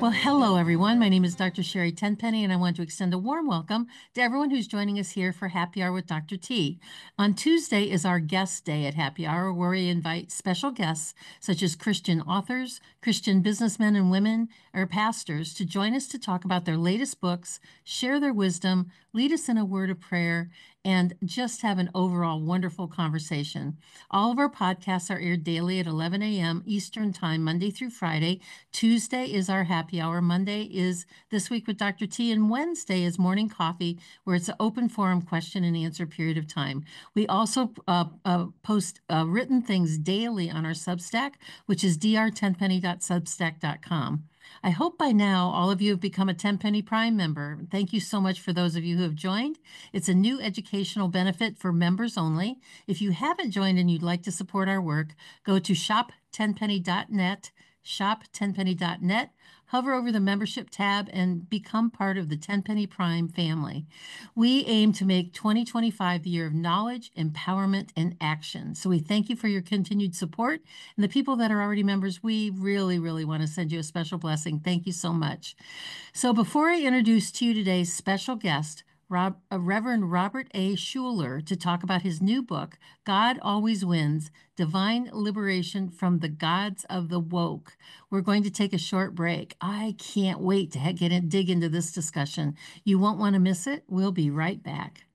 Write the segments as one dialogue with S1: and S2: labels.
S1: Well, hello, everyone. My name is Dr. Sherry Tenpenny, and I want to extend a warm welcome to everyone who's joining us here for Happy Hour with Dr. T. On Tuesday is our guest day at Happy Hour, where we invite special guests such as Christian authors, Christian businessmen and women, or pastors to join us to talk about their latest books, share their wisdom, lead us in a word of prayer, and just have an overall wonderful conversation. All of our podcasts are aired daily at 11 a.m. Eastern Time, Monday through Friday. Tuesday is our happy hour. Monday is This Week with Dr. T. And Wednesday is Morning Coffee, where it's an open forum question and answer period of time. We also post written things daily on our Substack, which is dr10penny.substack.com. I hope by now all of you have become a Tenpenny Prime member. Thank you so much for those of you who have joined. It's a new educational benefit for members only. If you haven't joined and you'd like to support our work, go to shop10penny.net, shop10penny.net, hover over the membership tab, and become part of the Tenpenny Prime family. We aim to make 2025 the year of knowledge, empowerment, and action. So we thank you for your continued support. And the people that are already members, we really, really want to send you a special blessing. Thank you so much. So before I introduce to you today's special guest, Reverend Robert A. Schuller, to talk about his new book, God Always Wins, Divine Liberation from the Gods of the Woke. We're going to take a short break. I can't wait to dig into this discussion. You won't want to miss it. We'll be right back.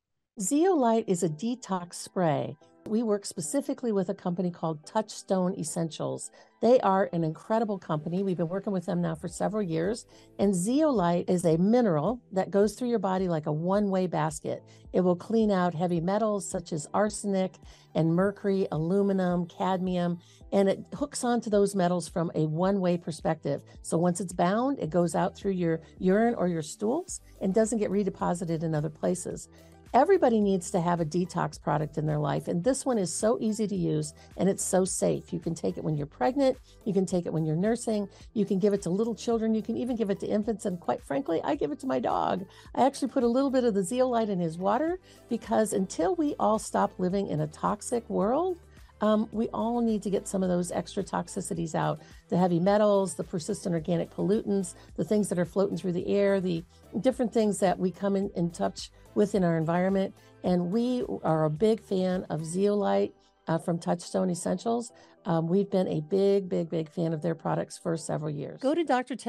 S1: Zeolite is a detox spray. We work specifically with a company called Touchstone Essentials. They are an incredible company. We've been working with them now for several years. And zeolite is a mineral that goes through your body like a one-way basket. It will clean out heavy metals such as arsenic and mercury, aluminum, cadmium, and it hooks onto those metals from a one-way perspective. So once it's bound, it goes out through your urine or your stools and doesn't get redeposited in other places. Everybody needs to have a detox product in their life, and this one is so easy to use and it's so safe. You can take it when you're pregnant, you can take it when you're nursing, you can give it to little children, you can even give it to infants, and quite frankly, I give it to my dog. I actually put a little bit of the zeolite in his water because until we all stop living in a toxic world, we all need to get some of those extra toxicities out. The heavy metals, the persistent organic pollutants, the things that are floating through the air, the different things that we come in touch with in our environment. And we are a big fan of zeolite from Touchstone Essentials. We've been a big fan of their products for several years. Go to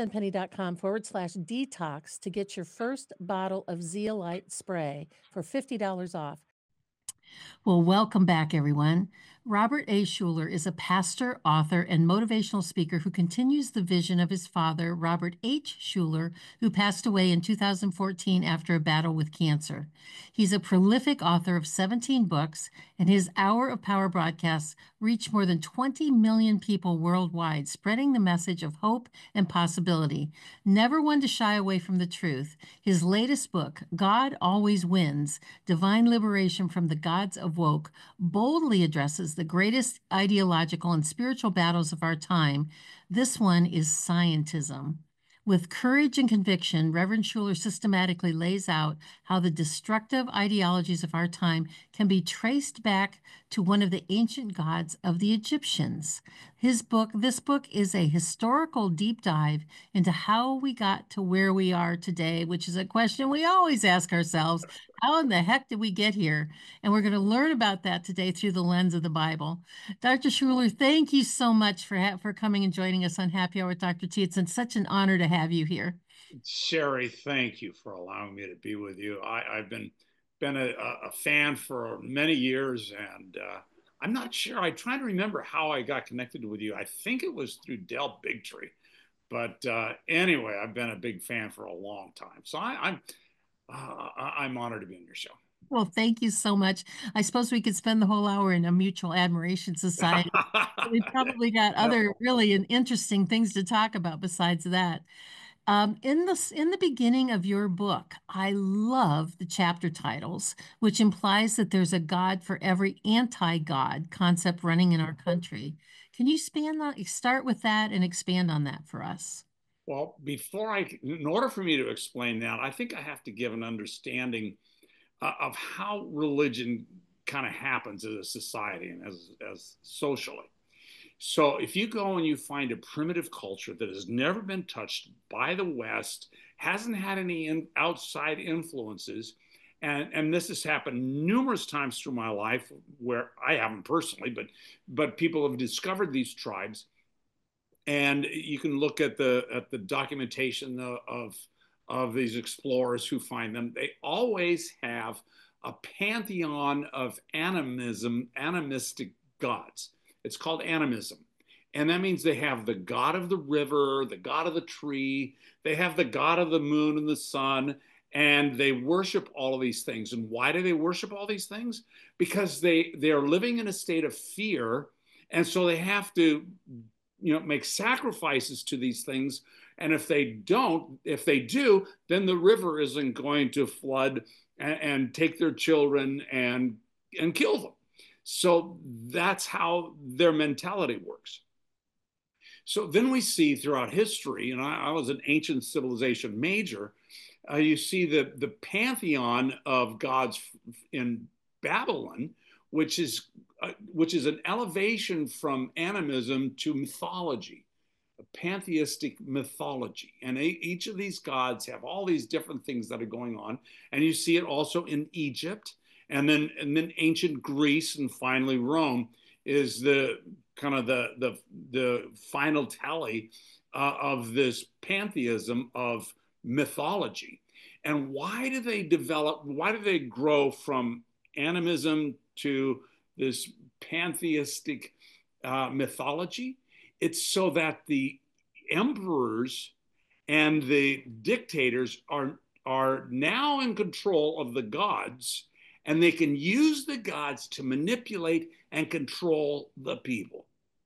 S1: dr10penny.com/detox to get your first bottle of zeolite spray for $50 off. Well, welcome back, everyone. Robert A. Schuller is a pastor, author, and motivational speaker who continues the vision of his father, Robert H. Schuller, who passed away in 2014 after a battle with cancer. He's a prolific author of 17 books, and his Hour of Power broadcasts reach more than 20 million people worldwide, spreading the message of hope and possibility. Never one to shy away from the truth, his latest book, God Always Wins, Divine Liberation from the Gods of Woke, boldly addresses the greatest ideological and spiritual battles of our time. This one is scientism. With courage and conviction, Reverend Schuller systematically lays out how the destructive ideologies of our time can be traced back to one of the ancient gods of the Egyptians. This book is a historical deep dive into how we got to where we are today, which is a question we always ask ourselves. How in the heck did we get here? And we're going to learn about that today through the lens of the Bible. Dr. Schuller, thank you so much for coming and joining us on Happy Hour with Dr. T. It's such an honor to have you here.
S2: Sherry, thank you for allowing me to be with you. I've been a fan for many years, and I'm not sure. I try to remember how I got connected with you. I think it was through Del Bigtree, but anyway, I've been a big fan for a long time. So I'm honored to be on your show.
S1: Well, thank you so much. I suppose we could spend the whole hour in a mutual admiration society. We probably got other really interesting things to talk about besides that. In the beginning of your book, I love the chapter titles, which implies that there's a God for every anti-God concept running in our country. Can you start with that and expand on that for us?
S2: Well, in order for me to explain that, I think I have to give an understanding of how religion kind of happens as a society and as socially. So if you go and you find a primitive culture that has never been touched by the West, hasn't had any outside influences, and this has happened numerous times through my life where I haven't personally, but people have discovered these tribes, and you can look at the documentation of these explorers who find them. They always have a pantheon of animistic gods. It's called animism. And that means they have the god of the river, the god of the tree, they have the god of the moon and the sun, and they worship all of these things. And why do they worship all these things? Because they are living in a state of fear, and so they have to, make sacrifices to these things. And if they do, then the river isn't going to flood and take their children and kill them. So that's how their mentality works. So then we see throughout history, and I was an ancient civilization major, you see the pantheon of gods in Babylon, which is an elevation from animism to mythology, a pantheistic mythology. And each of these gods have all these different things that are going on. And you see it also in Egypt, and then ancient Greece, and finally Rome is the kind of the final tally of this pantheism of mythology. And why do they grow from animism to this pantheistic mythology? It's so that the emperors and the dictators are now in control of the gods, and they can use the gods to manipulate and control the people.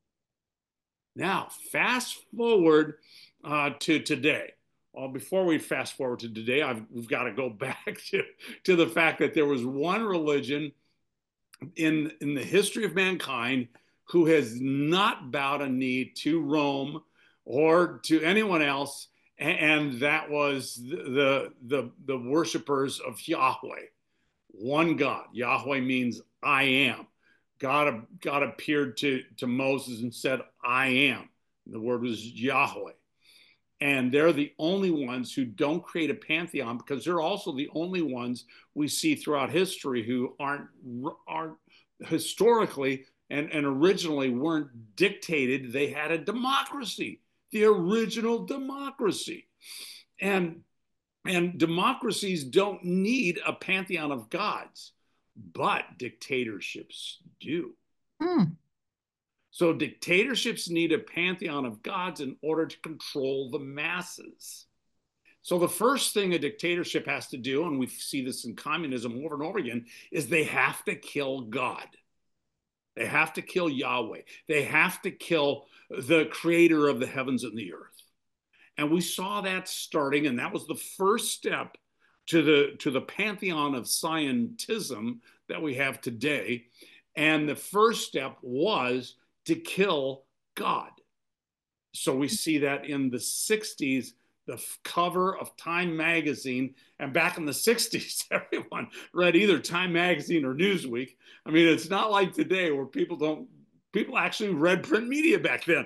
S2: Now, fast forward to today. Well, before we fast forward to today, we've got to go back to the fact that there was one religion in the history of mankind who has not bowed a knee to Rome or to anyone else, and that was the worshipers of Yahweh, one God. Yahweh means I am. God appeared to Moses and said, I am. The word was Yahweh. And they're the only ones who don't create a pantheon, because they're also the only ones we see throughout history who aren't historically and originally weren't dictated. They had a democracy, the original democracy. And democracies don't need a pantheon of gods, but dictatorships do. So dictatorships need a pantheon of gods in order to control the masses. So the first thing a dictatorship has to do, and we see this in communism over and over again, is they have to kill God. They have to kill Yahweh. They have to kill the creator of the heavens and the earth. And we saw that starting, and that was the first step to the pantheon of scientism that we have today. And the first step was to kill God. So we see that in the 60s, the cover of Time magazine. And back in the 60s, everyone read either Time magazine or Newsweek. I mean, it's not like today where people actually read print media back then.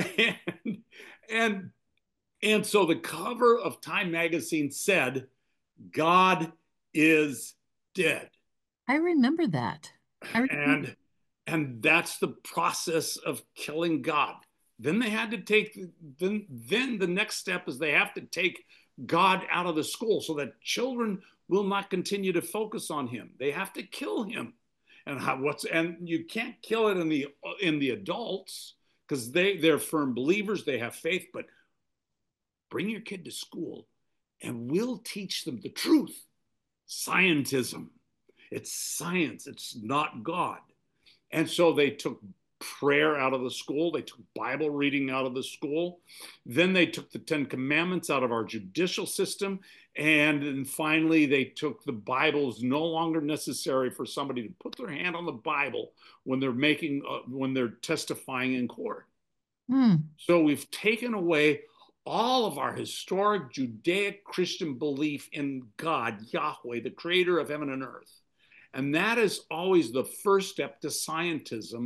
S2: And so the cover of Time magazine said, God is dead.
S1: I remember that.
S2: And that's the process of killing God. Then they had to take, then the next step is they have to take God out of the school so that children will not continue to focus on him. They have to kill him. And you can't kill it in the adults, because they're firm believers, they have faith, but bring your kid to school and we'll teach them the truth. Scientism. It's science, it's not God. And so they took prayer out of the school. They took Bible reading out of the school. Then they took the 10 Commandments out of our judicial system. And then finally, they took the Bible's no longer necessary for somebody to put their hand on the Bible when they're testifying in court. So we've taken away all of our historic Judaic Christian belief in God, Yahweh, the creator of heaven and earth. And that is always the first step to scientism,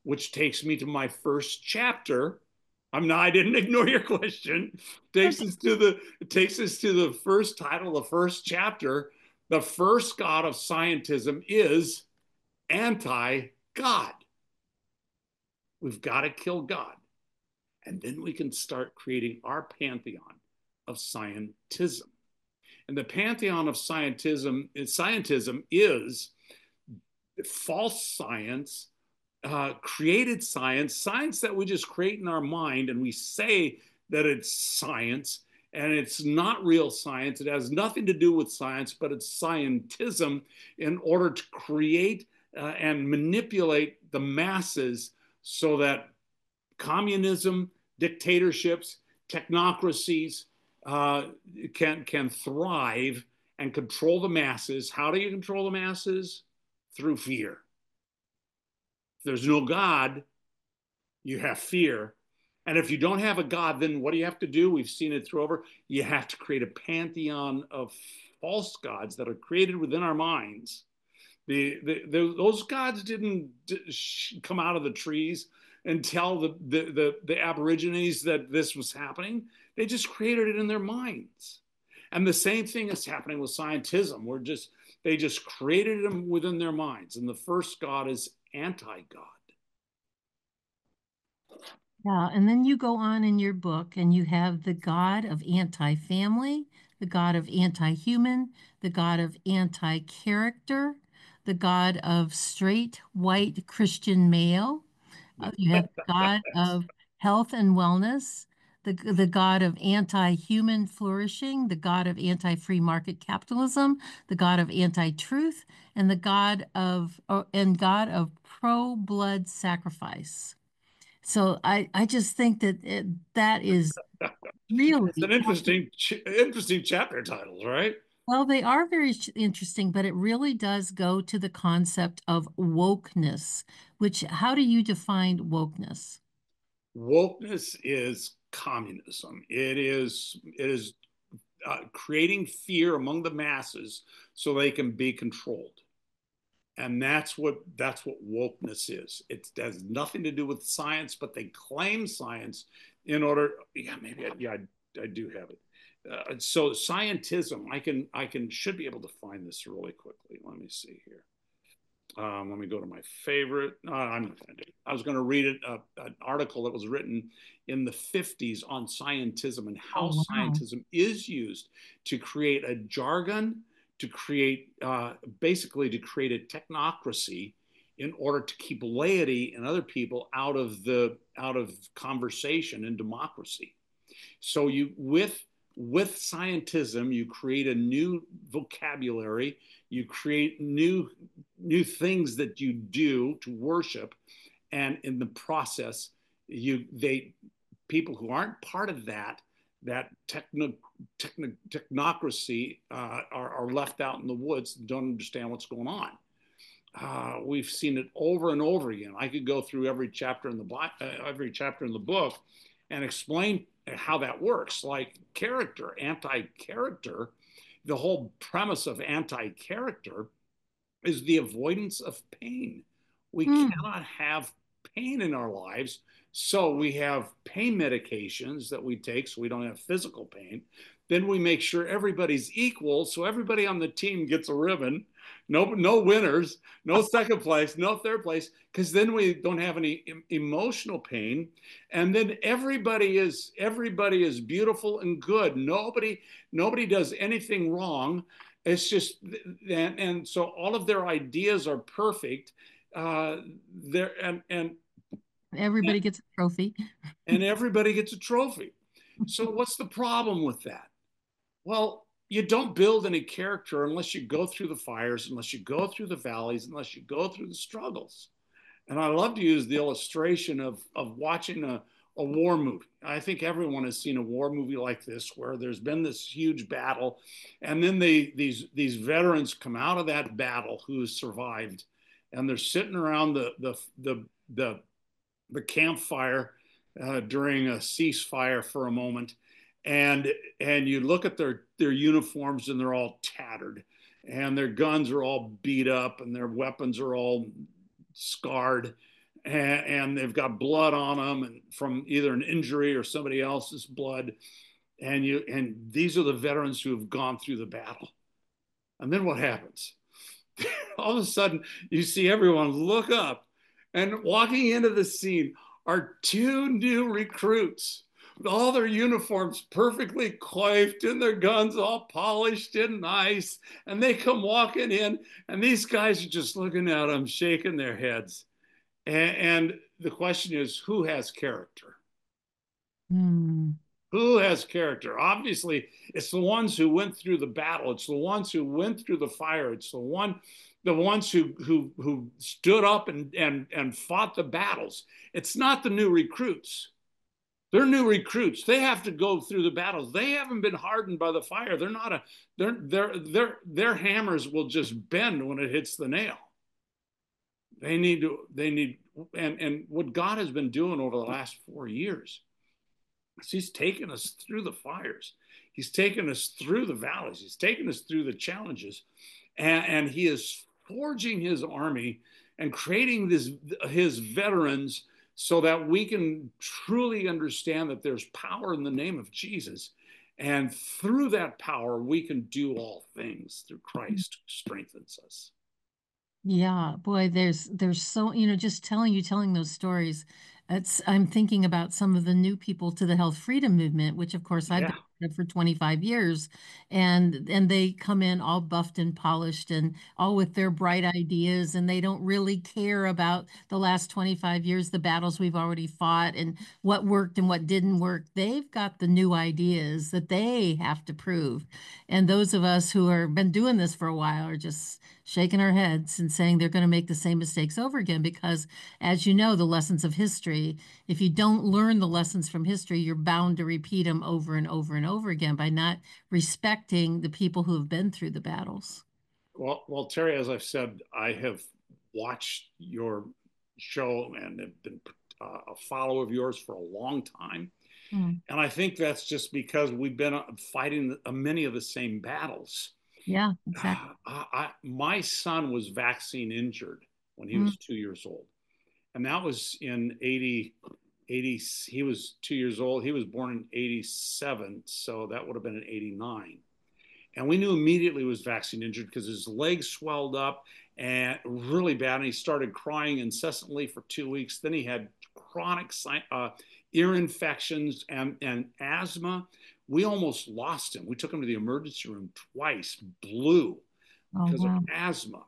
S2: which takes me to my first chapter. I didn't ignore your question. It takes us to the first title, the first chapter. The first God of scientism is anti-God. We've got to kill God. And then we can start creating our pantheon of scientism. And the pantheon of scientism is false science, created science, science that we just create in our mind and we say that it's science, and it's not real science. It has nothing to do with science, but it's scientism in order to create and manipulate the masses so that communism, dictatorships, technocracies can thrive and control the masses. How do you control the masses? Through fear. If there's no God, you have fear. And if you don't have a God, then what do you have to do? We've seen it through over. You have to create a pantheon of false gods that are created within our minds. Those gods didn't come out of the trees and tell the Aborigines that this was happening. They just created it in their minds. And the same thing is happening with scientism. They just created them within their minds. And the first God is anti-God.
S1: Yeah, and then you go on in your book and you have the God of anti-family, the God of anti-human, the God of anti-character, the God of straight white Christian male. You have the God of health and wellness, the God of anti-human flourishing, the God of anti-free market capitalism, the God of anti-truth, and the God of pro-blood sacrifice. So I just think that is
S2: It's
S1: really,
S2: an interesting chapter titles, right?
S1: well, they are very interesting, but it really does go to the concept of wokeness, which, how do you define wokeness?
S2: Wokeness is communism. It is creating fear among the masses so they can be controlled. And that's what wokeness is. It has nothing to do with science, but they claim science in order. Yeah, maybe. I do have it. So scientism, I should be able to find this really quickly. Let me see here. Let me go to my favorite. I'm not going to do it. I was going to read an article that was written in the 50s on scientism and how
S1: Oh, wow.
S2: scientism is used to create a jargon, to create basically to create a technocracy in order to keep laity and other people out of conversation and democracy. So with scientism, you create a new vocabulary, you create new things that you do to worship, and in the process, people who aren't part of that technocracy are left out in the woods and don't understand what's going on. We've seen it over and over again. I could go through every chapter in the book and explain how that works. Like character, anti-character, the whole premise of anti-character is the avoidance of pain. We
S1: Mm.
S2: cannot have pain in our lives. So we have pain medications that we take so we don't have physical pain. Then we make sure everybody's equal. So everybody on the team gets a ribbon. No winners, no second place, no third place, because then we don't have any emotional pain. And then everybody is beautiful and good. Nobody does anything wrong. It's just, and so all of their ideas are perfect. There
S1: Everybody gets a trophy.
S2: and everybody gets a trophy. So what's the problem with that? Well, you don't build any character unless you go through the fires, unless you go through the valleys, unless you go through the struggles. And I love to use the illustration of watching a war movie. I think everyone has seen a war movie like this where there's been this huge battle, and then these veterans come out of that battle who survived, and they're sitting around the campfire during a ceasefire for a moment, and you look at their uniforms and they're all tattered, and their guns are all beat up, and their weapons are all scarred, and they've got blood on them and from either an injury or somebody else's blood. And these are the veterans who have gone through the battle. And then what happens? All of a sudden, you see everyone look up, and walking into the scene are two new recruits with all their uniforms perfectly coiffed and their guns all polished and nice. And they come walking in, and these guys are just looking at them, shaking their heads. And the question is, who has character?
S1: Hmm.
S2: Who has character? Obviously, it's the ones who went through the battle. It's the ones who went through the fire. It's the ones who stood up and fought the battles. It's not the new recruits. They're new recruits. They have to go through the battles. They haven't been hardened by the fire. They're not a their hammers will just bend when it hits the nail. They need and what God has been doing over the last 4 years, he's taken us through the fires. He's taken us through the valleys. He's taken us through the challenges. And he is forging his army and creating his veterans so that we can truly understand that there's power in the name of Jesus. And through that power, we can do all things through Christ who strengthens us.
S1: Yeah, boy, there's so, just telling those stories. I'm thinking about some of the new people to the health freedom movement, which of course I've been
S2: Yeah.
S1: part of for 25 years, and they come in all buffed and polished and all with their bright ideas, and they don't really care about the last 25 years, the battles we've already fought and what worked and what didn't work. They've got the new ideas that they have to prove. And those of us who are been doing this for a while are just shaking our heads and saying they're going to make the same mistakes over again because, as you know, the lessons of history, if you don't learn the lessons from history, you're bound to repeat them over and over and over again by not respecting the people who have been through the battles.
S2: Well, Terry, as I've said, I have watched your show and have been a follower of yours for a long time.
S1: Mm.
S2: And I think that's just because we've been fighting many of the same battles.
S1: Yeah, exactly.
S2: My son was vaccine injured when he
S1: Mm.
S2: was 2 years old. And that was in 80. He was 2 years old. He was born in 87. So that would have been in 89. And we knew immediately he was vaccine injured because his legs swelled up and really bad. And he started crying incessantly for 2 weeks. Then he had chronic ear infections and asthma. We almost lost him. We took him to the emergency room twice, blue,
S1: Oh,
S2: because of
S1: wow.
S2: asthma.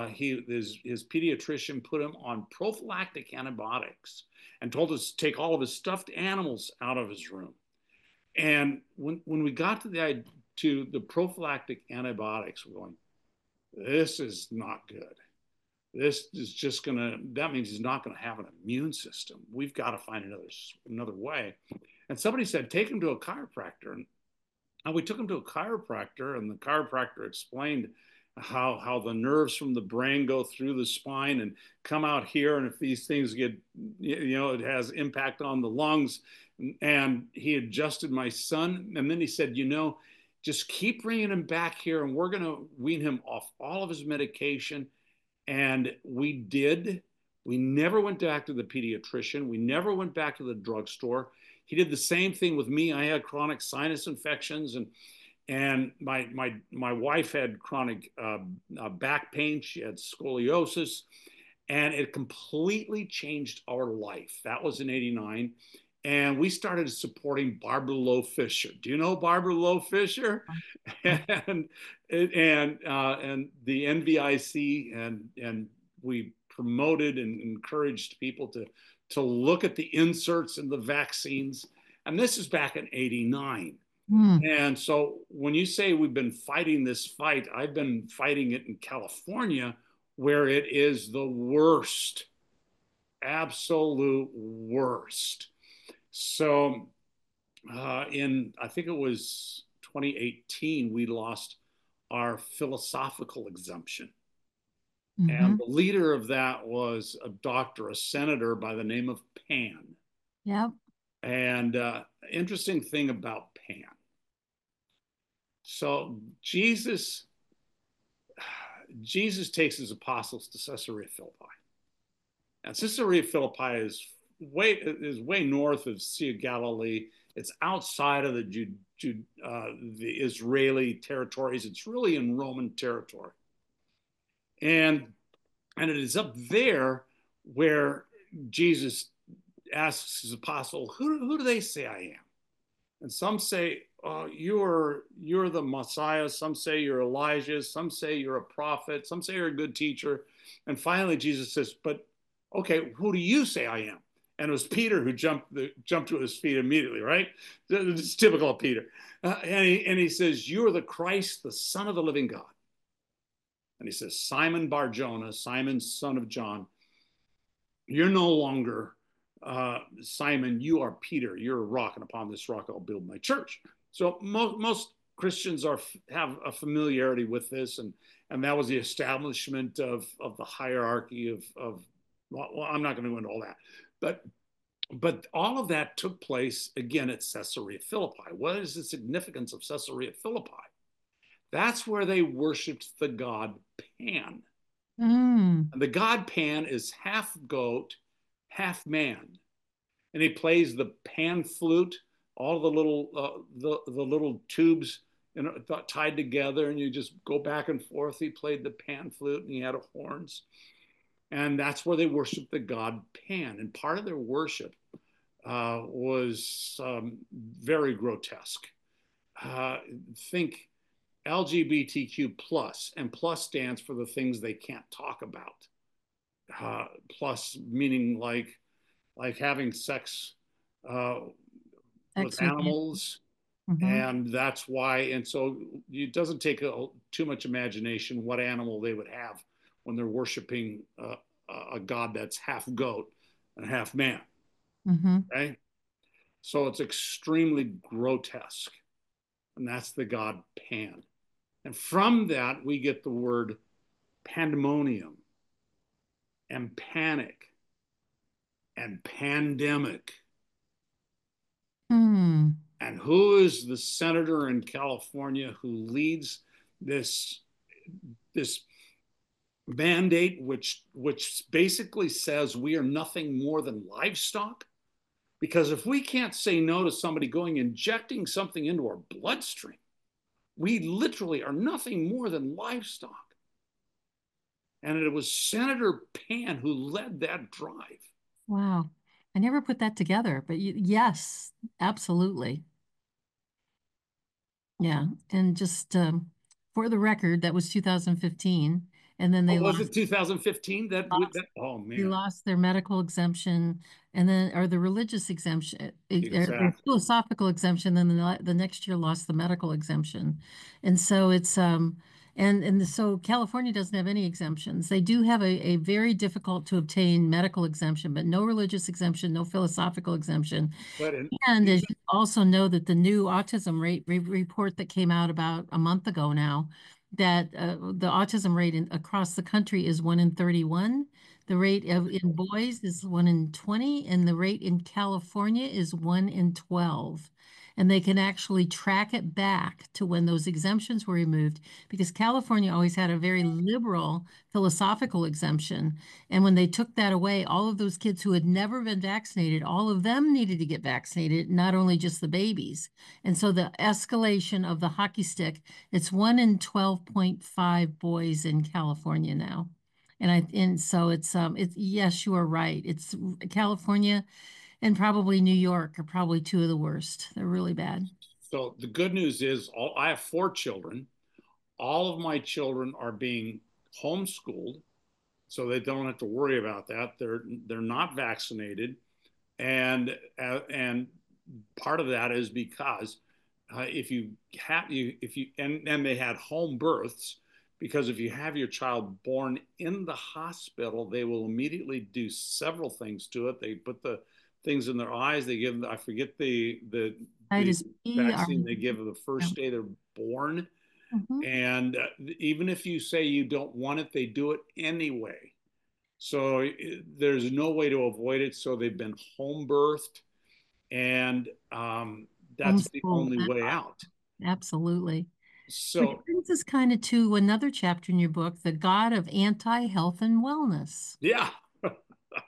S2: His pediatrician put him on prophylactic antibiotics and told us to take all of his stuffed animals out of his room. And when we got to the prophylactic antibiotics, we're going, this is not good. This is just gonna. That means he's not gonna have an immune system. We've got to find another way. And somebody said, take him to a chiropractor, and we took him to a chiropractor, and the chiropractor explained how the nerves from the brain go through the spine and come out here, and if these things get, it has impact on the lungs. And he adjusted my son, and then he said, just keep bringing him back here, and we're going to wean him off all of his medication. And we did. We never went back to the pediatrician. We never went back to the drugstore. He did the same thing with me. I had chronic sinus infections, and my wife had chronic back pain. She had scoliosis, and it completely changed our life. That was in '89. And we started supporting Barbara Loe Fisher. Do you know Barbara Loe Fisher? and and the NVIC, and we promoted and encouraged people to look at the inserts in the vaccines. And this is back in '89.
S1: Mm.
S2: And so when you say we've been fighting this fight, I've been fighting it in California, where it is the worst, absolute worst. So I think it was 2018, we lost our philosophical exemption. And
S1: Mm-hmm.
S2: the leader of that was a doctor, a senator by the name of Pan.
S1: Yep.
S2: And interesting thing about Pan. So Jesus takes his apostles to Caesarea Philippi. And Caesarea Philippi is way north of Sea of Galilee. It's outside of the Israeli territories. It's really in Roman territory, and it is up there where Jesus asks his apostle, "Who do they say I am?" And some say, you're the Messiah. Some say you're Elijah. Some say you're a prophet. Some say you're a good teacher. And finally, Jesus says, "But okay, who do you say I am?" And it was Peter who jumped to his feet immediately, right? It's typical of Peter. And he says, "You are the Christ, the Son of the living God." And he says, "Simon Bar-Jonah, Simon, son of John, you're no longer Simon, you are Peter. You're a rock, and upon this rock I'll build my church." So most Christians have a familiarity with this, and that was the establishment of the hierarchy of well, I'm not going to go into all that, but all of that took place again at Caesarea Philippi. What is the significance of Caesarea Philippi? That's where they worshipped the god Pan.
S1: Mm.
S2: And the god Pan is half goat, half man, and he plays the pan flute, all the little the little tubes, tied together, and you just go back and forth. He played the pan flute, and he had horns, and that's where they worshiped the god Pan. And part of their worship was very grotesque. Think LGBTQ plus, and plus stands for the things they can't talk about. Plus meaning like having sex uh, with
S1: Sex with
S2: animals,
S1: mm-hmm.
S2: and that's why. And so it doesn't take too much imagination what animal they would have when they're worshiping a god that's half goat and half man.
S1: Mm-hmm.
S2: Okay, so it's extremely grotesque, and that's the god Pan. And from that we get the word pandemonium and panic and pandemic.
S1: Hmm.
S2: And who is the senator in California who leads this this mandate, which basically says we are nothing more than livestock? Because if we can't say no to somebody going injecting something into our bloodstream, we literally are nothing more than livestock. And it was Senator Pan who led that drive.
S1: Wow. I never put that together, but yes, absolutely. Yeah. And just for the record, that was 2015. And then
S2: Oh,
S1: they
S2: was it
S1: lost
S2: 2015?
S1: lost
S2: Oh
S1: they
S2: man,
S1: lost their medical exemption and then or the religious exemption or
S2: exactly.
S1: philosophical exemption, then the next year lost the medical exemption. And so it's so California doesn't have any exemptions. They do have a very difficult to obtain medical exemption, but no religious exemption, no philosophical exemption.
S2: But in,
S1: And as you also know that the new autism rate report that came out about a month ago now, that the autism rate across the country is 1 in 31. The rate in boys is 1 in 20, and the rate in California is 1 in 12. And they can actually track it back to when those exemptions were removed because California always had a very liberal philosophical exemption. And when they took that away, all of those kids who had never been vaccinated, all of them needed to get vaccinated, not only just the babies. And so the escalation of the hockey stick, it's 1 in 12.5 boys in California now. And so it's yes, you are right. It's California and probably New York are probably two of the worst. They're really bad.
S2: so the good news is I have 4 children. All of my children are being homeschooled, so they don't have to worry about that. They're not vaccinated, and part of that is because if you have you if you and they had home births, because if you have your child born in the hospital, they will immediately do several things to it. They put the things in their eyes. They give, I forget the
S1: Hepatitis B are,
S2: vaccine they give the
S1: yeah.
S2: first day they're born.
S1: Mhm.
S2: And even if you say you don't want it, they do it anyway. So there's no way to avoid it. So they've been home birthed, and that's the
S1: Homeschooled.
S2: only way out.
S1: Absolutely. Which
S2: So
S1: brings us kind of to another chapter in your book, The God of Anti-Health and Wellness.
S2: yeah,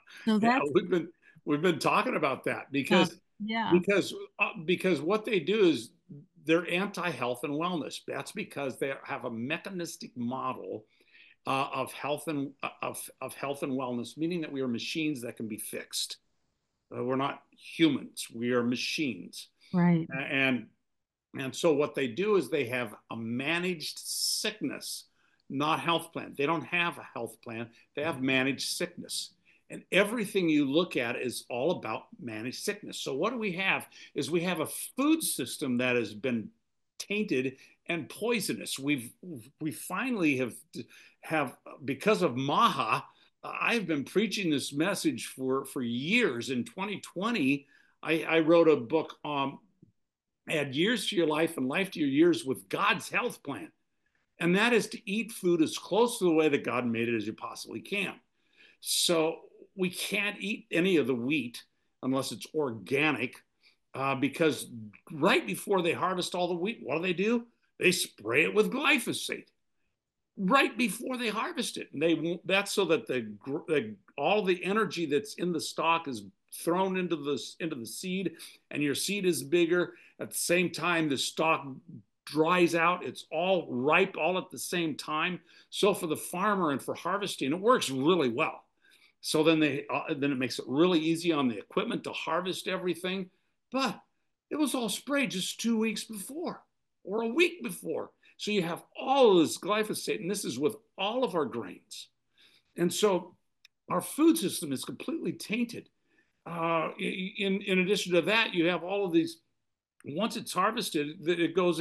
S1: So
S2: Yeah,
S1: that's,
S2: we've been talking about that
S1: uh,
S2: because
S1: yeah,
S2: because because what they do is they're anti-health and wellness. That's because they have a mechanistic model of health and wellness, meaning that we are machines that can be fixed. We're not humans; we are machines.
S1: right.
S2: And and so what they do is they have a managed sickness, not health plan. They don't have a health plan. They have managed sickness. And everything you look at is all about managed sickness. So what do we have is we have a food system that has been tainted and poisonous. We finally have because of Maha. I've been preaching this message for years. In 2020, I wrote a book add years to your life and life to your years with God's health plan. And that is to eat food as close to the way that God made it as you possibly can. So we can't eat any of the wheat unless it's organic, because right before they harvest all the wheat, what do? They spray it with glyphosate right before they harvest it. And that's so that all the energy that's in the stalk is thrown into the seed, and your seed is bigger. At the same time, the stalk dries out. It's all ripe all at the same time. So for the farmer and for harvesting, it works really well. So then it makes it really easy on the equipment to harvest everything. But it was all sprayed just 2 weeks before or a week before. So you have all of this glyphosate, and this is with all of our grains. And so our food system is completely tainted. In addition to that, you have all of these. Once it's harvested, it goes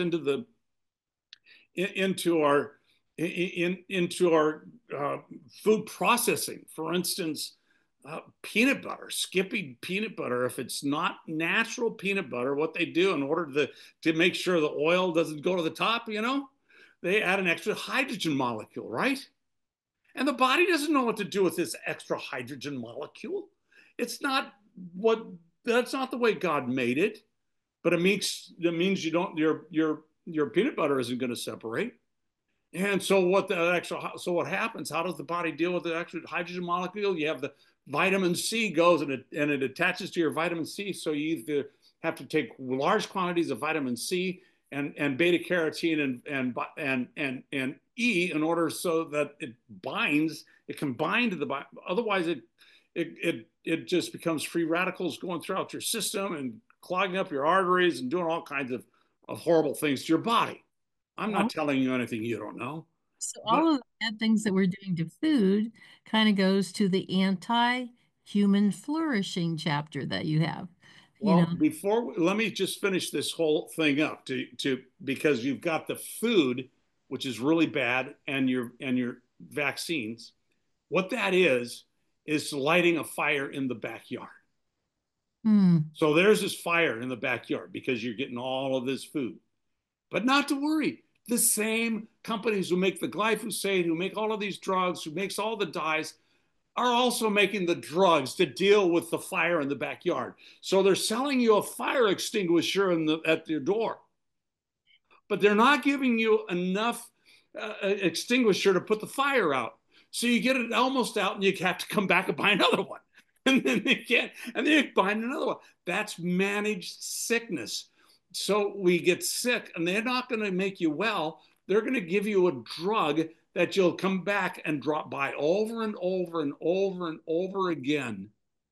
S2: into our food processing. For instance, peanut butter, skipping peanut butter. If it's not natural peanut butter, what they do in order to make sure the oil doesn't go to the top, they add an extra hydrogen molecule, right? And the body doesn't know what to do with this extra hydrogen molecule. It's not what that's not the way God made it. But it means you don't your peanut butter isn't going to separate. And so what happens? How does the body deal with the extra hydrogen molecule? You have the vitamin C goes and it attaches to your vitamin C. So you either have to take large quantities of vitamin C and beta carotene and E in order so that it can bind to the body. Otherwise, it just becomes free radicals going throughout your system and clogging up your arteries and doing all kinds of horrible things to your body. I'm not
S1: All,
S2: telling you anything you don't know.
S1: so
S2: But
S1: all of the bad things that we're doing to food kind of goes to the anti-human flourishing chapter that you have, you know.
S2: well, let me just finish this whole thing up to because you've got the food, which is really bad, and your vaccines. What that is lighting a fire in the backyard.
S1: Hmm.
S2: So there's this fire in the backyard because you're getting all of this food. But not to worry. The same companies who make the glyphosate, who make all of these drugs, who makes all the dyes, are also making the drugs to deal with the fire in the backyard. So they're selling you a fire extinguisher at your door, but they're not giving you enough extinguisher to put the fire out. So you get it almost out, and you have to come back and buy another one, and then they can't, and then you buy another one. That's managed sickness. So we get sick, and they're not going to make you well. They're going to give you a drug that you'll come back and drop by over and over and over and over again,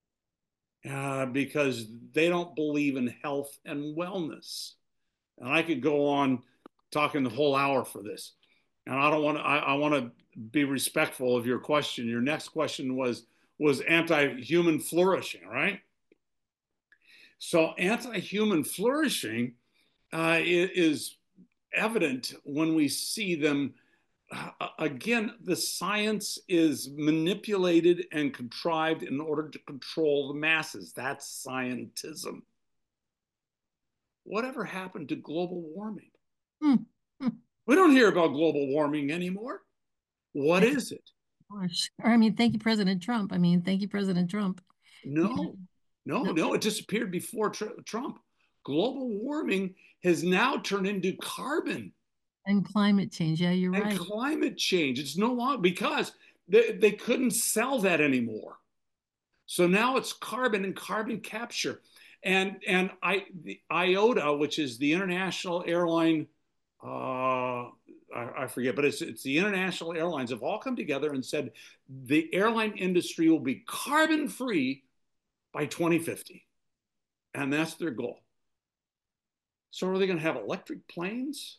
S2: because they don't believe in health and wellness. And I could go on talking the whole hour for this. And I don't want to, I want to be respectful of your question. Your next question was anti-human flourishing, right? So anti-human flourishing is evident when we see them. Again, the science is manipulated and contrived in order to control the masses. That's scientism. Whatever happened to global warming?
S1: Hmm. Hmm.
S2: We don't hear about global warming anymore. What
S1: Thank
S2: is it?
S1: gosh. Or I mean, thank you, President Trump. I mean, thank you, President Trump. You
S2: No, no,
S1: know,
S2: no. It disappeared before Trump. Global warming has now turned into carbon
S1: and climate change. Yeah, you're
S2: and
S1: right.
S2: climate change. It's no longer because they couldn't sell that anymore. So now it's carbon and carbon capture. The IOTA, which is the International Airline, I forget, but it's the international airlines have all come together and said the airline industry will be carbon free by 2050. And that's their goal. So are they going to have electric planes?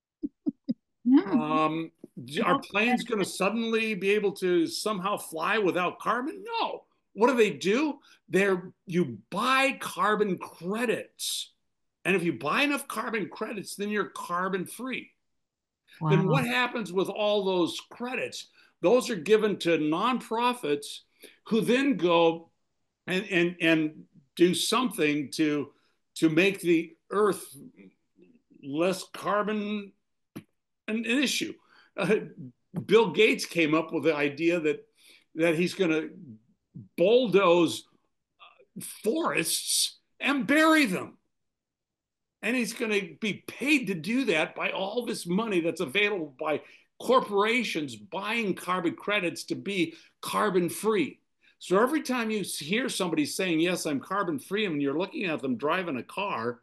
S2: Are planes going to suddenly be able to somehow fly without carbon? No. What do? You buy carbon credits. And if you buy enough carbon credits, then you're carbon free. Then
S1: Wow.
S2: what happens with all those credits? Those are given to nonprofits who then go and do something to make the earth less carbon an issue. Bill Gates came up with the idea that he's going to bulldoze forests and bury them. And he's going to be paid to do that by all this money that's available by corporations buying carbon credits to be carbon free. So every time you hear somebody saying, yes, I'm carbon free, and you're looking at them driving a car,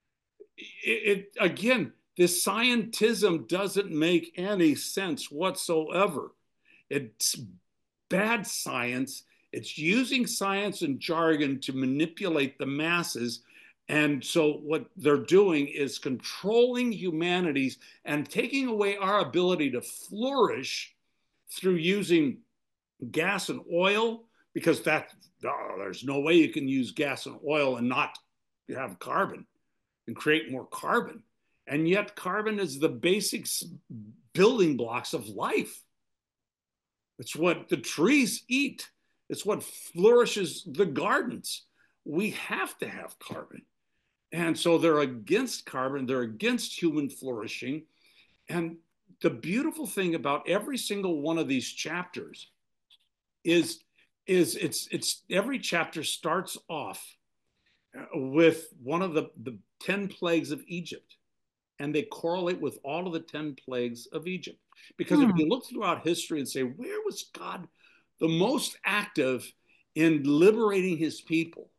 S2: again, this scientism doesn't make any sense whatsoever. It's bad science. It's using science and jargon to manipulate the masses. And so what they're doing is controlling humanities and taking away our ability to flourish through using gas and oil, because there's no way you can use gas and oil and not have carbon and create more carbon. And yet carbon is the basic building blocks of life. It's what the trees eat. It's what flourishes the gardens. We have to have carbon. And so they're against carbon. They're against human flourishing. And the beautiful thing about every single one of these chapters is it's every chapter starts off with one of the 10 plagues of Egypt. And they correlate with all of the 10 plagues of Egypt. Because if you look throughout history and say, where was God the most active in liberating his people?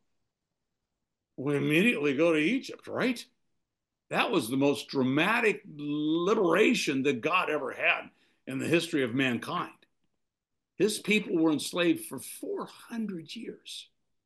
S2: We immediately go to Egypt, right? That was the most dramatic liberation that God ever had in the history of mankind. His people were enslaved for 400 years.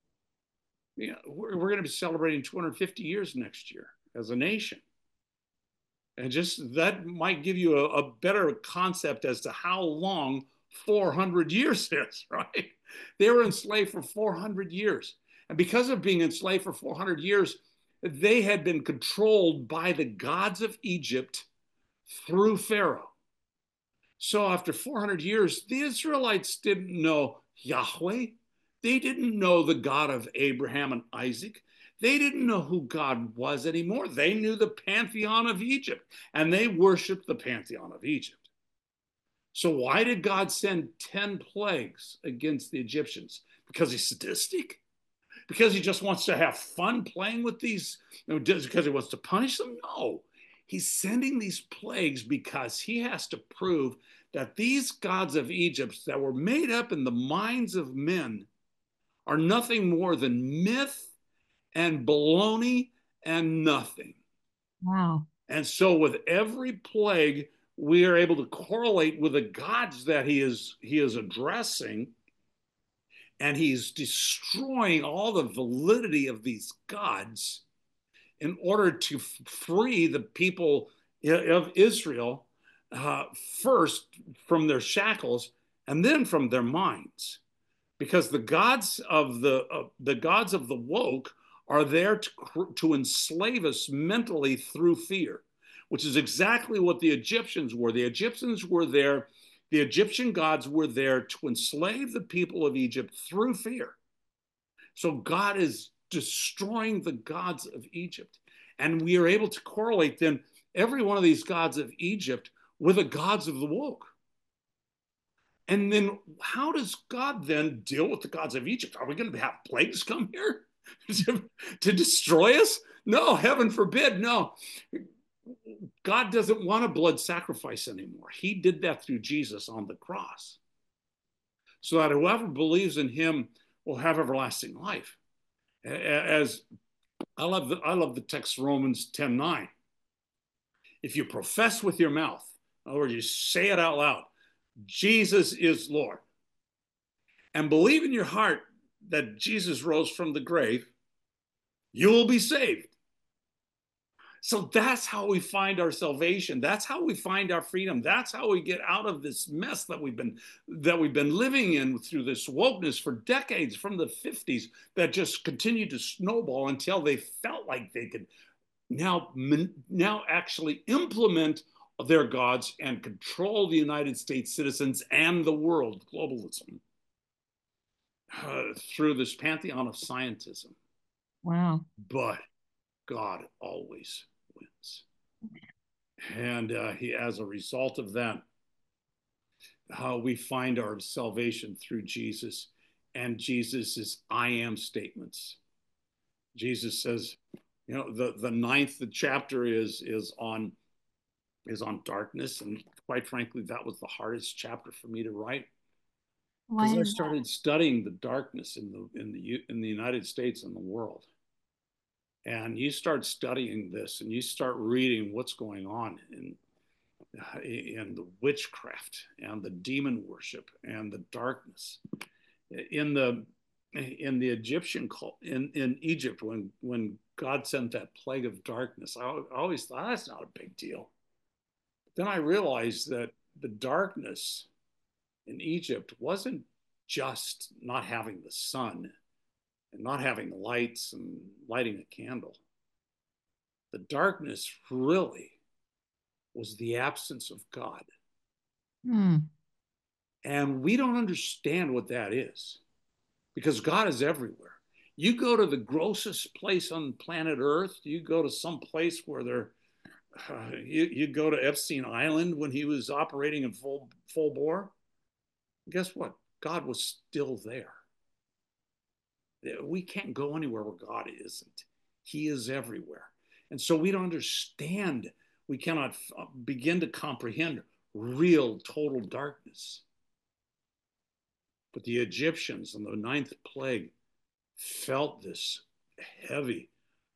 S2: We're going to be celebrating 250 years next year as a nation. And just that might give you a better concept as to how long 400 years is, right? They were enslaved for 400 years. And because of being enslaved for 400 years, they had been controlled by the gods of Egypt through Pharaoh. So after 400 years, the Israelites didn't know Yahweh. They didn't know the God of Abraham and Isaac. They didn't know who God was anymore. They knew the pantheon of Egypt, and they worshiped the pantheon of Egypt. So why did God send 10 plagues against the Egyptians? Because he's sadistic? Because he just wants to have fun playing with these? Because he wants to punish them? No. He's sending these plagues because he has to prove that these gods of Egypt that were made up in the minds of men are nothing more than myth and baloney and nothing.
S1: Wow.
S2: And so with every plague, we are able to correlate with the gods that he is addressing, and he's destroying all the validity of these gods in order to free the people of Israel first from their shackles and then from their minds, because the gods of the woke are there to enslave us mentally through fear, which is exactly what the Egyptians were. The Egyptian gods were there to enslave the people of Egypt through fear. So God is destroying the gods of Egypt. And we are able to correlate then every one of these gods of Egypt with the gods of the woke. And then how does God then deal with the gods of Egypt? Are we going to have plagues come here to destroy us? No, heaven forbid. No. God doesn't want a blood sacrifice anymore. He did that through Jesus on the cross, so that whoever believes in him will have everlasting life. As I love the text Romans 10:9. If you profess with your mouth, in other words, you say it out loud, Jesus is Lord, and believe in your heart that Jesus rose from the grave, you will be saved. So that's how we find our salvation. That's how we find our freedom. That's how we get out of this mess that we've been living in through this wokeness for decades from the 50s that just continued to snowball until they felt like they could now actually implement their gods and control the United States citizens and the world, globalism, through this pantheon of scientism.
S1: Wow.
S2: But God always wins. And as a result of that, we find our salvation through Jesus and Jesus's I am statements. Jesus says, the ninth chapter is on darkness, and quite frankly, that was the hardest chapter for me to write
S1: Why
S2: because I
S1: is
S2: started studying the darkness in the United States and the world. And you start studying this, and you start reading what's going on in the witchcraft and the demon worship and the darkness in the Egyptian cult in Egypt when God sent that plague of darkness. I always thought that's not a big deal. Then I realized that the darkness in Egypt wasn't just not having the sun and not having lights and lighting a candle. The darkness really was the absence of God.
S1: Hmm.
S2: And we don't understand what that is because God is everywhere. You go to the grossest place on planet Earth, you go to some place where you go to Epstein Island when he was operating in full bore. Guess what? God was still there. We can't go anywhere where God isn't. He is everywhere. And so we don't understand, we cannot begin to comprehend real total darkness. But the Egyptians in the ninth plague felt this heavy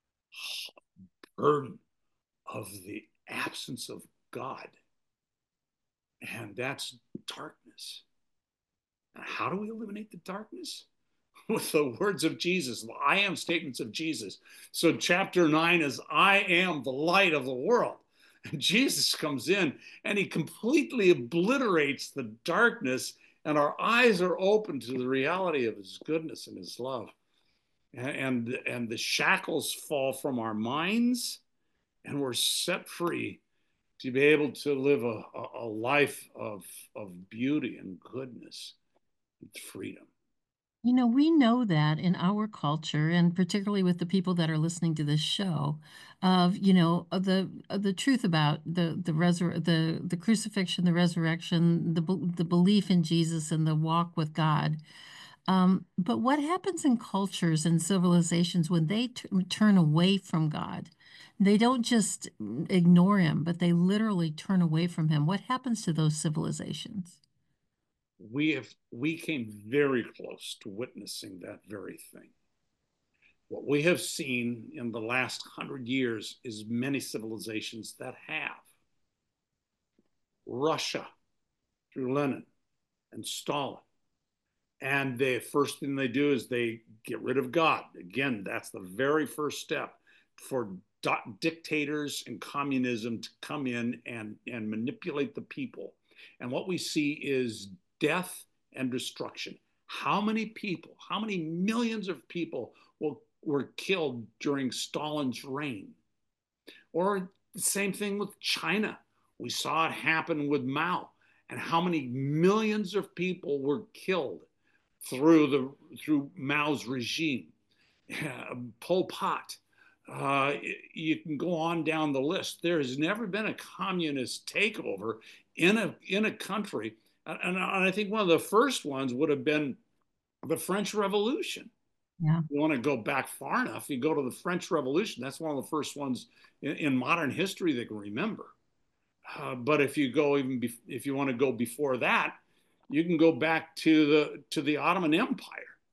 S2: burden of the absence of God. And that's darkness. And how do we eliminate the darkness? With the words of Jesus, the I am statements of Jesus. So chapter 9 is I am the light of the world. And Jesus comes in and he completely obliterates the darkness, and our eyes are open to the reality of his goodness and his love. And the shackles fall from our minds, and we're set free to be able to live a life of beauty and goodness and freedom.
S1: We know that in our culture, and particularly with the people that are listening to this show, of the truth about the crucifixion, the resurrection, the belief in Jesus, and the walk with God. But what happens in cultures and civilizations when they turn away from God? They don't just ignore him, but they literally turn away from him. What happens to those civilizations?
S2: We came very close to witnessing that very thing. What we have seen in the last 100 years is many civilizations that have. Russia through Lenin and Stalin. And the first thing they do is they get rid of God. Again, that's the very first step for dictators and communism to come in and manipulate the people. And what we see is death and destruction. How many people, how many millions of people were killed during Stalin's reign? Or the same thing with China. We saw it happen with Mao, and how many millions of people were killed through Mao's regime. Pol Pot. You can go on down the list. There has never been a communist takeover in a country, and I think one of the first ones would have been the French Revolution.
S1: Yeah.
S2: You want to go back far enough, you go to the French Revolution. That's one of the first ones in modern history they can remember. But if you want to go before that, you can go back to the Ottoman Empire.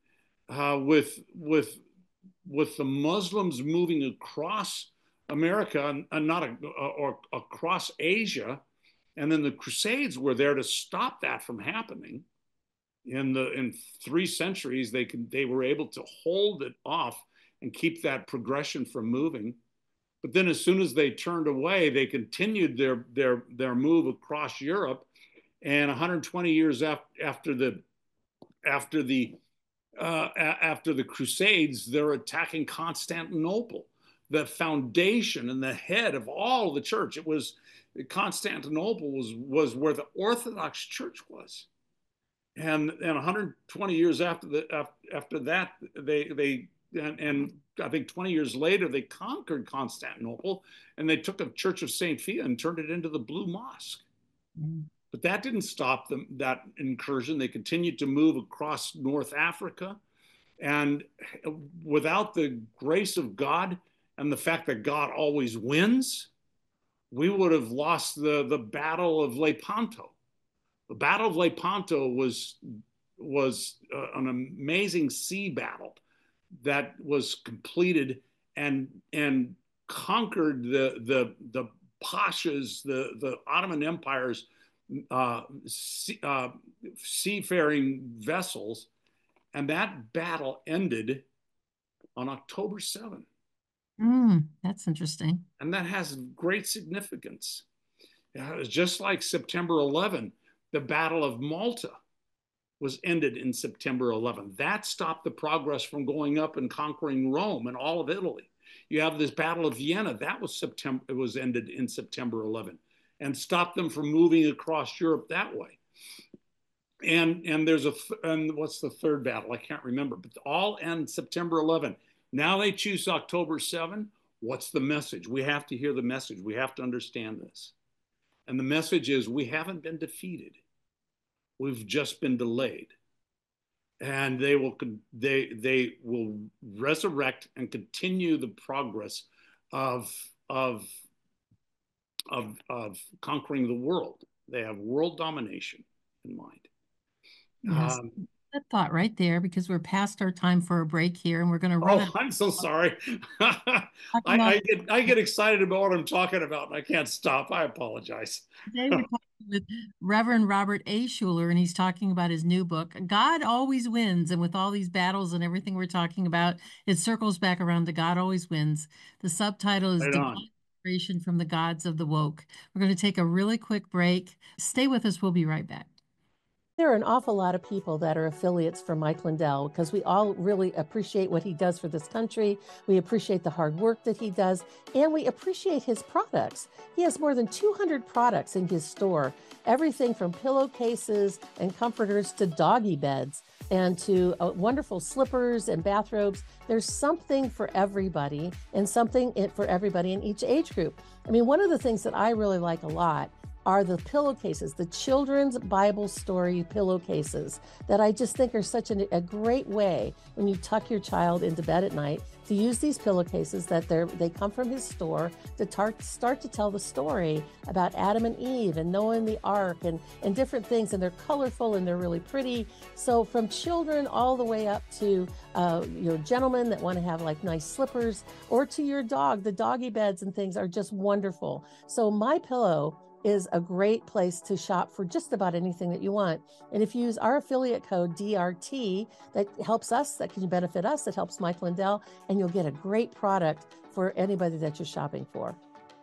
S2: with the Muslims moving across America and not or across Asia, and then the Crusades were there to stop that from happening. In 3 centuries, they were able to hold it off and keep that progression from moving. But then, as soon as they turned away, they continued their move across Europe. And 120 years after the after the after the Crusades, they're attacking Constantinople, the foundation and the head of all the church. It was Constantinople was where the Orthodox Church was, and 120 years after that, and I think 20 years later they conquered Constantinople, and they took a Church of Saint Phea and turned it into the Blue Mosque.
S1: Mm.
S2: But that didn't stop them, that incursion. They continued to move across North Africa. And without the grace of God and the fact that God always wins, we would have lost the Battle of Lepanto. The Battle of Lepanto was an amazing sea battle that was completed and conquered the pashas, the Ottoman Empire's seafaring vessels, and that battle ended on October 7th.
S1: That's interesting.
S2: And that has great significance. Just like September 11, the Battle of Malta was ended in September 11. That stopped the progress from going up and conquering Rome and all of Italy. You have this Battle of Vienna, that was September, it was ended in September 11, and stopped them from moving across Europe that way. And there's and what's the third battle? I can't remember, but all end September 11. Now they choose October 7. What's the message? We have to hear the message. We have to understand this. And the message is we haven't been defeated. We've just been delayed. And they will resurrect and continue the progress of of conquering the world. They have world domination in mind.
S1: Yes. That thought right there, because we're past our time for a break here and we're going to run
S2: Oh,
S1: out.
S2: I'm so sorry.
S1: Talking about
S2: I get excited about what I'm talking about and I can't stop. I apologize.
S1: today, we're talking with Reverend Robert A. Schuller, and he's talking about his new book, God Always Wins. And with all these battles and everything we're talking about, it circles back around to God Always Wins. The subtitle is
S2: Right on.
S1: Divine Inspiration from the Gods of the Woke. We're going to take a really quick break. Stay with us. We'll be right back.
S3: There are an awful lot of people that are affiliates for Mike Lindell because we all really appreciate what he does for this country. We appreciate the hard work that he does, and we appreciate his products. He has more than 200 products in his store, everything from pillowcases and comforters to doggy beds and to wonderful slippers and bathrobes. There's something for everybody and something for everybody in each age group. I mean, one of the things that I really like a lot are the pillowcases, the children's Bible story pillowcases that I just think are such a great way when you tuck your child into bed at night to use these pillowcases that they come from his store to start to tell the story about Adam and Eve and Noah and the ark and different things. And they're colorful and they're really pretty. So from children all the way up to your gentlemen that want to have like nice slippers, or to your dog, the doggy beds and things are just wonderful. So My Pillow is a great place to shop for just about anything that you want. And if you use our affiliate code DRT, that helps us, that can benefit us, that helps Mike Lindell, and you'll get a great product for anybody that you're shopping for.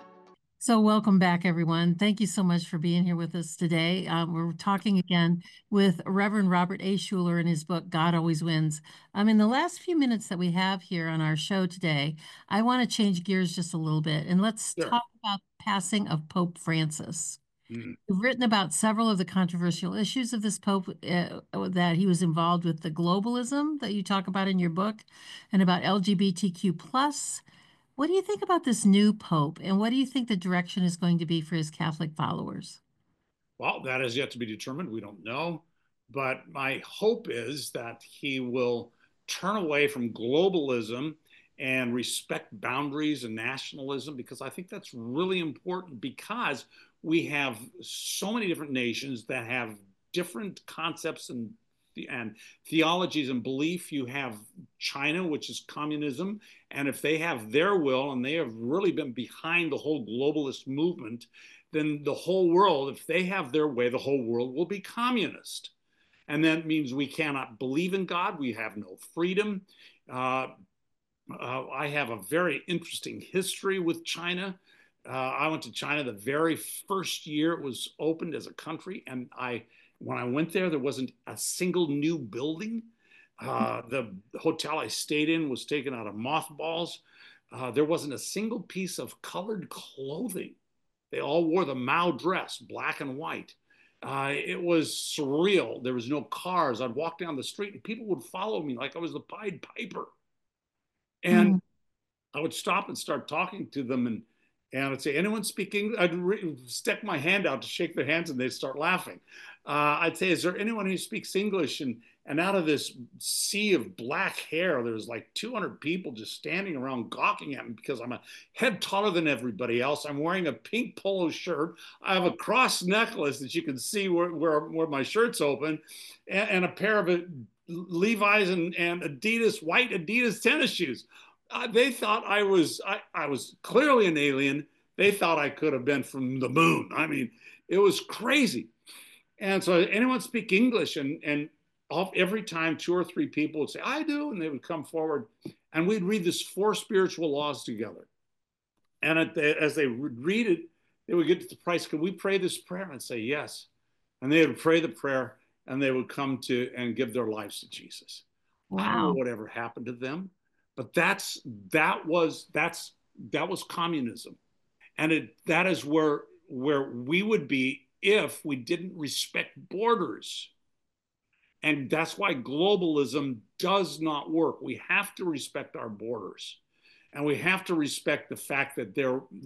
S1: So welcome back, everyone. Thank you so much for being here with us today. We're talking again with Reverend Robert A. Schuller in his book, God Always Wins. In the last few minutes that we have here on our show today, I want to change gears just a little bit, and let's
S2: Sure.
S1: talk about the passing of Pope Francis.
S2: Mm.
S1: You've written about several of the controversial issues of this Pope, that he was involved with the globalism that you talk about in your book, and about LGBTQ plus. What do you think about this new Pope, and what do you think the direction is going to be for his Catholic followers?
S2: Well, that is yet to be determined. We don't know. But my hope is that he will turn away from globalism and respect boundaries and nationalism, because I think that's really important, because we have so many different nations that have different concepts and and theologies and belief. You have China, which is communism. And if they have their will and they have really been behind the whole globalist movement, then the whole world, if they have their way, the whole world will be communist. And that means we cannot believe in God. We have no freedom. Uh, I have a very interesting history with China. I went to China the very first year it was opened as a country, and when I went there wasn't a single new building. The hotel I stayed in was taken out of mothballs. There wasn't a single piece of colored clothing. They all wore the Mao dress, black and white. It was surreal. There was no cars. I'd walk down the street and people would follow me like I was the Pied Piper. And
S1: Mm.
S2: I would stop and start talking to them, and I'd say, anyone speak English? I'd stick my hand out to shake their hands and they'd start laughing. I'd say, is there anyone who speaks English? And out of this sea of black hair, there was like 200 people just standing around gawking at me because I'm a head taller than everybody else. I'm wearing a pink polo shirt. I have a cross necklace that you can see where my shirt's open, and a pair of Levi's and Adidas, white Adidas tennis shoes. They thought I was clearly an alien. They thought I could have been from the moon. I mean, it was crazy. And so anyone speak English, and every time 2 or 3 people would say, I do, and they would come forward, and we'd read this 4 spiritual laws together. And as they would read it, they would get to the price, can we pray this prayer? And I'd say, yes. And they would pray the prayer, and they would come to and give their lives to Jesus. I don't know
S1: Wow.
S2: whatever happened to them, but that was communism. And that is where we would be if we didn't respect borders. And that's why globalism does not work. We have to respect our borders, and we have to respect the fact that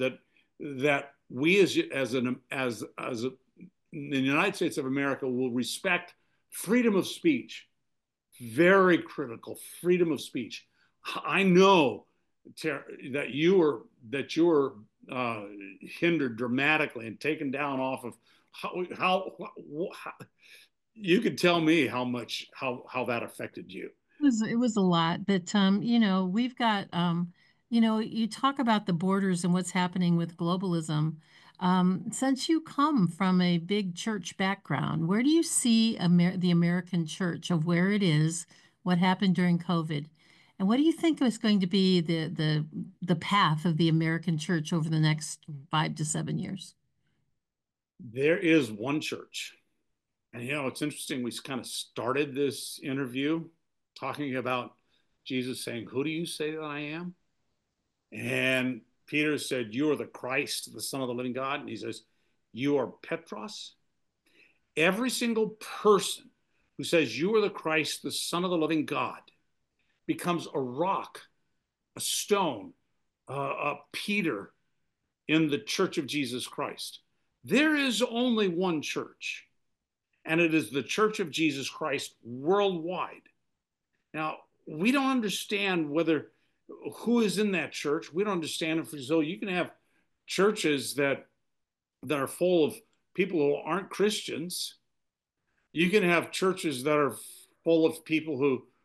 S2: we as in the United States of America will respect freedom of speech. Very critical, freedom of speech. I know that you were hindered dramatically and taken down off of how you could tell me how that affected you.
S1: It was a lot, but we've got you talk about the borders and what's happening with globalism. Since you come from a big church background, where do you see the American church of where it is, what happened during COVID, and what do you think is going to be the path of the American church over the next 5 to 7 years?
S2: There is one church. And it's interesting. We kind of started this interview talking about Jesus saying, who do you say that I am? And Peter said, you are the Christ, the Son of the living God. And he says, you are Petros. Every single person who says you are the Christ, the Son of the living God, becomes a rock, a stone, a Peter in the church of Jesus Christ. There is only one church, and it is the Church of Jesus Christ worldwide. Now, we don't understand who is in that church. We don't understand it. So you can have churches that are full of people who aren't Christians. You can have churches that are full of people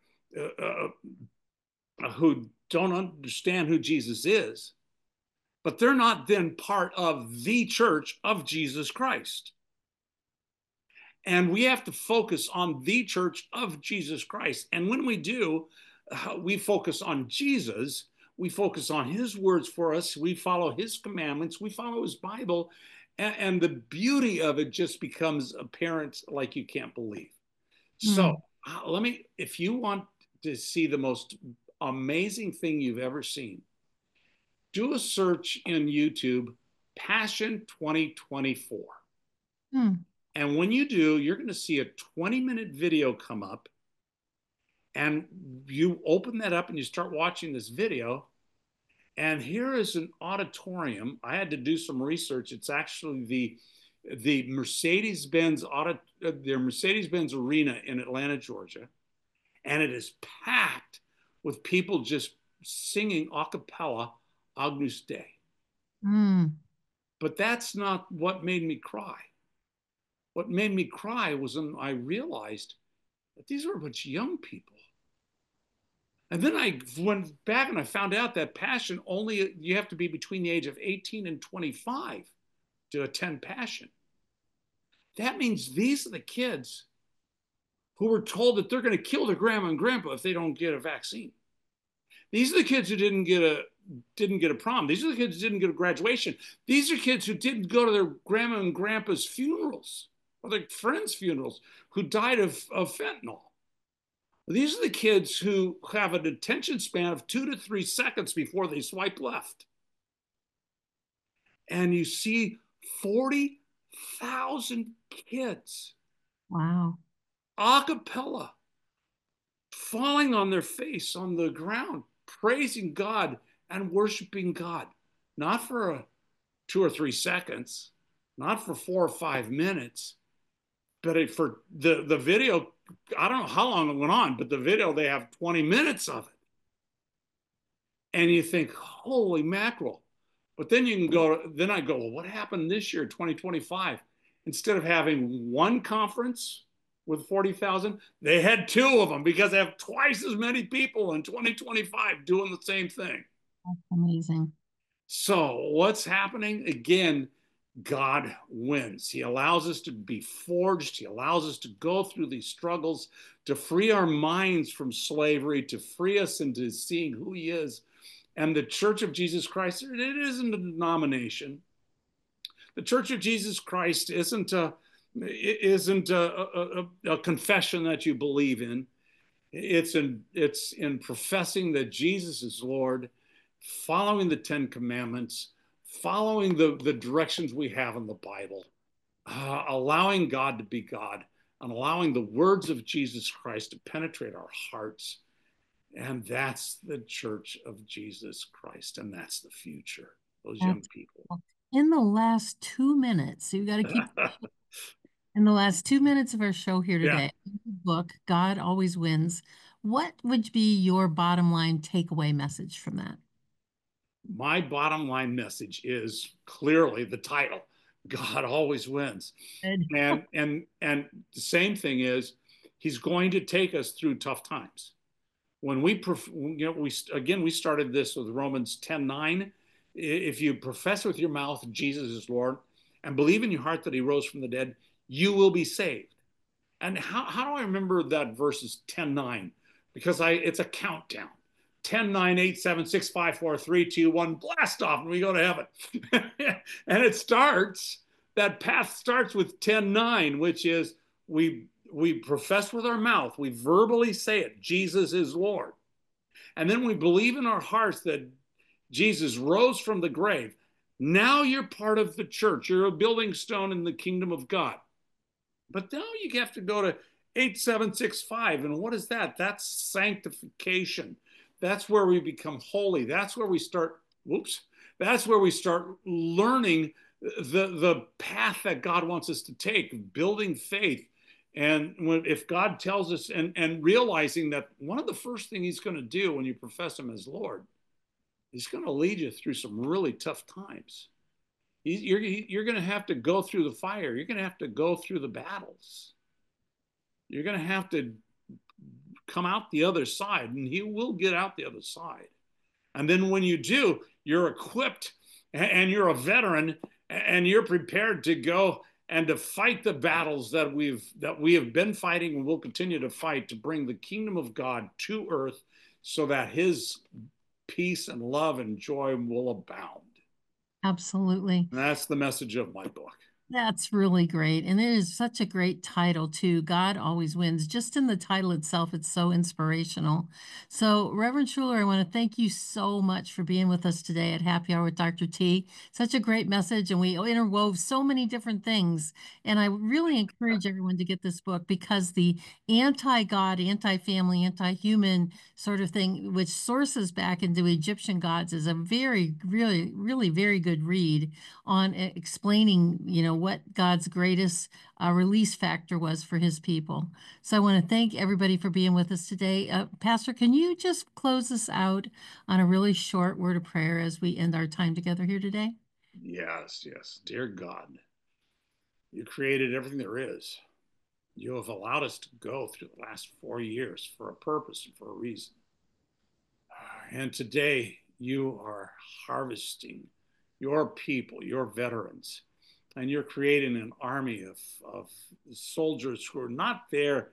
S2: who don't understand who Jesus is, but they're not then part of the church of Jesus Christ. And we have to focus on the church of Jesus Christ. And when we do, we focus on Jesus. We focus on his words for us. We follow his commandments. We follow his Bible. And the beauty of it just becomes apparent like you can't believe. So if you want to see the most amazing thing you've ever seen, do a search in YouTube, Passion 2024. And when you do, you're going to see a 20-minute video come up, and you open that up and you start watching this video. And here is an auditorium. I had to do some research. It's actually the Mercedes-Benz Mercedes-Benz Arena in Atlanta, Georgia, and it is packed with people just singing a cappella Agnus Dei. But that's not what made me cry. What made me cry was when I realized But these were a bunch of young people. And then I went back and I found out that Passion only, you have to be between the age of 18 and 25 to attend Passion. That means these are the kids who were told that they're going to kill their grandma and grandpa if they don't get a vaccine. These are the kids who didn't get a prom. These are the kids who didn't get a graduation. These are kids who didn't go to their grandma and grandpa's funerals or their friends' funerals who died of fentanyl. These are the kids who have an attention span of 2 to 3 seconds before they swipe left. And you see 40,000 kids.
S1: Wow.
S2: A cappella, falling on their face on the ground, praising God and worshiping God, not for 2 or 3 seconds, not for 4 or 5 minutes, but for the video. I don't know how long it went on, but the video, they have 20 minutes of it. And you think, holy mackerel. But then you can go, then I go, well, what happened this year, 2025? Instead of having one conference with 40,000, they had 2 of them because they have twice as many people in 2025 doing the same thing.
S1: That's amazing.
S2: So what's happening? Again, God wins. He allows us to be forged. He allows us to go through these struggles, to free our minds from slavery, to free us into seeing who He is. And the Church of Jesus Christ, it isn't a denomination. The Church of Jesus Christ isn't a confession that you believe in. It's in professing that Jesus is Lord, following the 10 Commandments, following the directions we have in the Bible, allowing God to be God, and allowing the words of Jesus Christ to penetrate our hearts. And that's the Church of Jesus Christ. And that's the future, those young people.
S1: In the last 2 minutes, you got to keep in the last 2 minutes of our show here today, book, God Always Wins. What would be your bottom line takeaway message from that?
S2: My bottom line message is clearly the title, God Always Wins. And the same thing is, He's going to take us through tough times. When we started this with Romans 10:9. If you profess with your mouth Jesus is Lord and believe in your heart that He rose from the dead, you will be saved. And how do I remember that verse 10:9? Because it's a countdown. 10, 9, 8, 7, 6, 5, 4, 3, 2, 1, blast off, and we go to heaven. And that path starts with 10:9, which is we profess with our mouth, we verbally say it, Jesus is Lord. And then we believe in our hearts that Jesus rose from the grave. Now you're part of the church. You're a building stone in the kingdom of God. But now you have to go to 8765. And what is that? That's sanctification. That's where we become holy. That's where we start, that's where we start learning the path that God wants us to take, building faith. And if God tells us and realizing that one of the first things He's going to do when you profess Him as Lord, He's going to lead you through some really tough times. You're going to have to go through the fire. You're going to have to go through the battles. You're going to have to come out the other side, and He will get out the other side. And then when you do, you're equipped and you're a veteran and you're prepared to go and to fight the battles that we have been fighting and will continue to fight to bring the kingdom of God to earth so that His peace and love and joy will abound.
S1: Absolutely.
S2: And that's the message of my book.
S1: That's really great. And it is such a great title, too. God Always Wins. Just in the title itself, it's so inspirational. So, Reverend Schuller, I want to thank you so much for being with us today at Happy Hour with Dr. T. Such a great message, and we interwove so many different things. And I really encourage everyone to get this book because the anti-God, anti-family, anti-human sort of thing, which sources back into Egyptian gods, is a very, really, really very good read on explaining, what God's greatest release factor was for His people. So I want to thank everybody for being with us today. Pastor, can you just close us out on a really short word of prayer as we end our time together here today?
S2: Yes. Dear God, You created everything there is. You have allowed us to go through the last 4 years for a purpose and for a reason. And today you are harvesting your people, your veterans, and you're creating an army of soldiers who are not there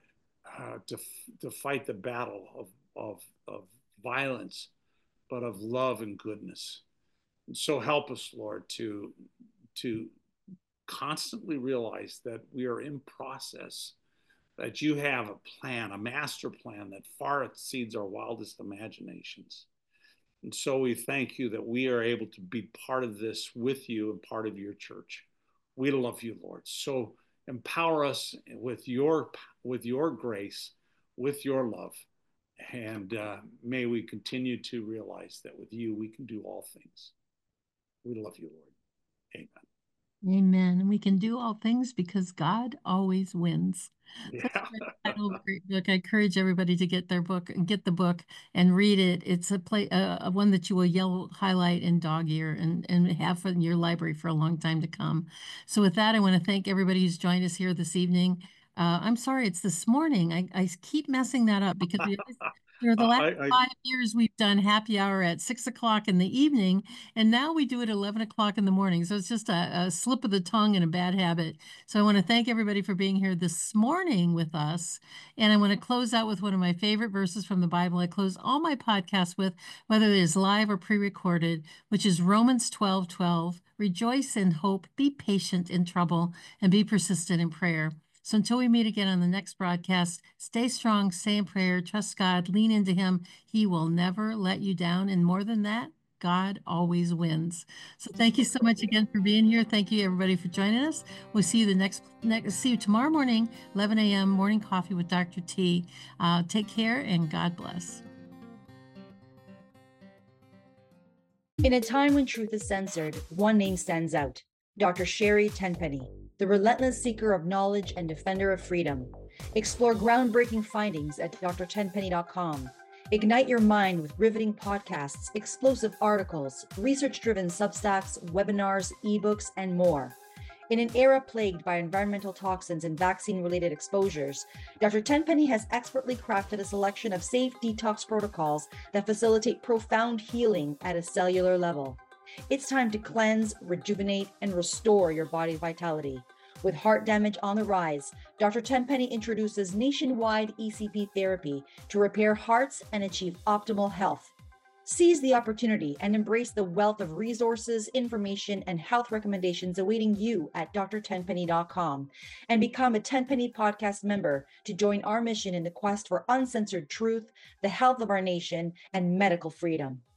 S2: to fight the battle of violence, but of love and goodness. And so help us, Lord, to constantly realize that we are in process, that you have a plan, a master plan that far exceeds our wildest imaginations. And so we thank you that we are able to be part of this with you and part of your church. We love you, Lord. So empower us with your grace, with your love. And may we continue to realize that with you, we can do all things. We love you, Lord. Amen.
S1: Amen. And we can do all things because God always wins.
S2: Yeah.
S1: Such a great title of a great book. I encourage everybody to get their book and get the book and read it. It's a one that you will highlight in dog ear and have in your library for a long time to come. So with that, I want to thank everybody who's joined us here this evening. I'm sorry, it's this morning. I keep messing that up because for the last 5 years, we've done happy hour at 6 o'clock in the evening, and now we do it at 11 o'clock in the morning. So it's just a slip of the tongue and a bad habit. So I want to thank everybody for being here this morning with us. And I want to close out with one of my favorite verses from the Bible. I close all my podcasts with, whether it is live or pre-recorded, which is Romans 12:12. Rejoice in hope, be patient in trouble, and be persistent in prayer. So until we meet again on the next broadcast, stay strong, stay in prayer, trust God, lean into him. He will never let you down. And more than that, God always wins. So thank you so much again for being here. Thank you everybody for joining us. We'll see you see you tomorrow morning, 11 a.m. morning coffee with Dr. T. Take care and God bless.
S4: In a time when truth is censored, one name stands out: Dr. Sherry Tenpenny, the relentless seeker of knowledge and defender of freedom. Explore groundbreaking findings at drtenpenny.com. Ignite your mind with riveting podcasts, explosive articles, research-driven Substacks, webinars, ebooks, and more. In an era plagued by environmental toxins and vaccine-related exposures, Dr. Tenpenny has expertly crafted a selection of safe detox protocols that facilitate profound healing at a cellular level. It's time to cleanse, rejuvenate, and restore your body's vitality. With heart damage on the rise, Dr. Tenpenny introduces nationwide ECP therapy to repair hearts and achieve optimal health. Seize the opportunity and embrace the wealth of resources, information, and health recommendations awaiting you at drtenpenny.com and become a Tenpenny Podcast member to join our mission in the quest for uncensored truth, the health of our nation, and medical freedom.